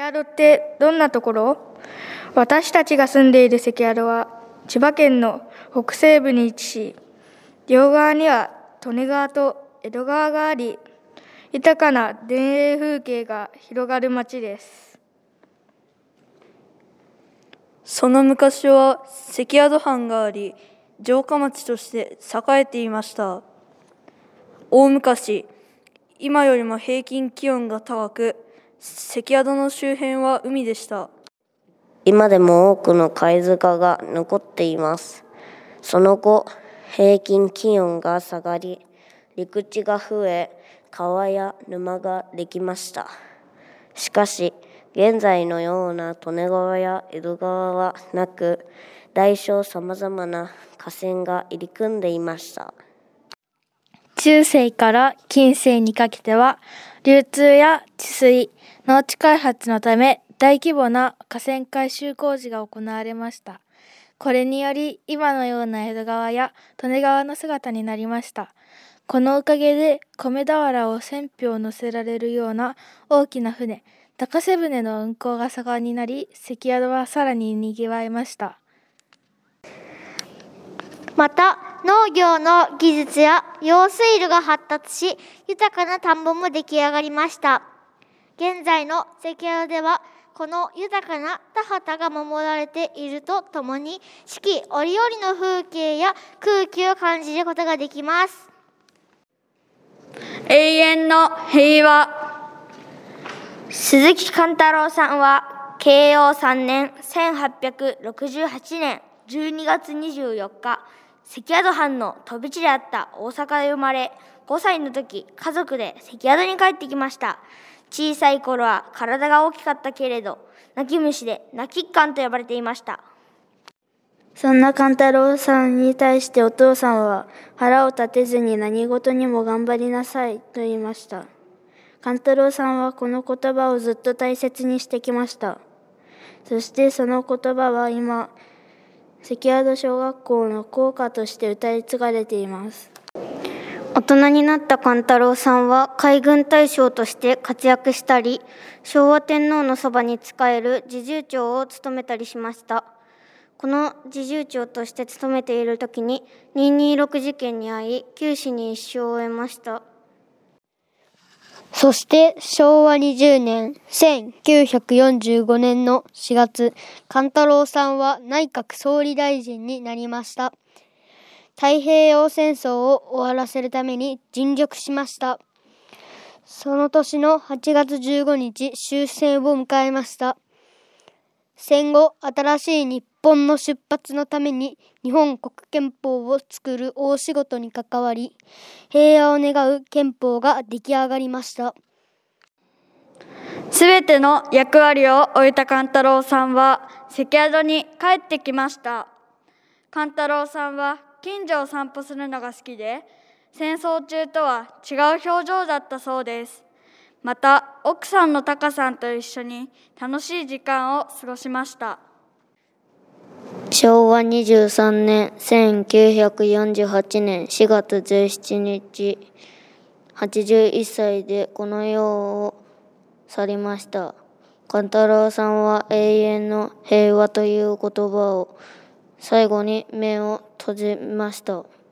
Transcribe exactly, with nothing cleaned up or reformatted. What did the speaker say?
宿ってどんなところ？私たちが住んでいる関宿は千葉県の北西部に位置し、両側には利根川と江戸川があり、豊かな田園風景が広がる町です。 その昔は関宿藩があり、城下町として栄えていました。大昔、今よりも平均気温が高く、関宿の周辺は海でした。 今でも多くの貝塚が残っています。その後、平均気温が下がり、陸地が増え、川や沼ができました。しかし、現在のような利根川や江戸川はなく、大小さまざまな河川が入り組んでいました。 中世から近世にかけては、流通や治水、農地開発のため大規模な河川改修工事が行われました。これにより今のような江戸川や利根川の姿になりました。このおかげで米俵をせん俵乗せられるような大きな船、高瀬船の運航が盛んになり、関宿はさらに賑わいました。 また農業の技術や用水路が発達し、豊かな田んぼも出来上がりました。現在の関宿ではこの豊かな田畑が守られているとともに、四季折々の風景や空気を感じることができます。 永遠の平和。 鈴木貫太郎さんは慶応さんねんせんはっぴゃくろくじゅうはちねんじゅうにがつにじゅうよっか、関宿藩の飛び地であった大阪で生まれ、ごさいの時、家族で関宿に帰ってきました。小さい頃は体が大きかったけれど、泣き虫で泣きっかんと呼ばれていました。 そんな貫太郎さんに対してお父さんは、腹を立てずに何事にも頑張りなさいと言いました。貫太郎さんはこの言葉をずっと大切にしてきました。そしてその言葉は今、関宿小学校の校歌として歌い継がれています。 大人になった貫太郎さんは海軍大将として活躍したり、昭和天皇のそばに仕える侍従長を務めたりしました。この侍従長として務めている時ににひゃくにじゅうろく事件に遭い、九死に一生を得ました。 そしてしょうわにじゅうねんせんきゅうひゃくよんじゅうごねんのしがつ、貫太郎さんは内閣総理大臣になりました。太平洋戦争を終わらせるために尽力しました。その年のはちがつじゅうごにち、終戦を迎えました。戦後、新しい日本の出発のために日本国憲法を作る大仕事に関わり、平和を願う憲法が出来上がりました。 すべての役割を終えた貫太郎さんは関宿に帰ってきました。貫太郎さんは近所を散歩するのが好きで、戦争中とは違う表情だったそうです。また奥さんのタカさんと一緒に楽しい時間を過ごしました。 しょうわにじゅうさんねんせんきゅうひゃくよんじゅうはちねんしがつじゅうしちにち、はちじゅういっさいでこの世を去りました。貫太郎さんは永遠の平和という言葉を最後に目を閉じました。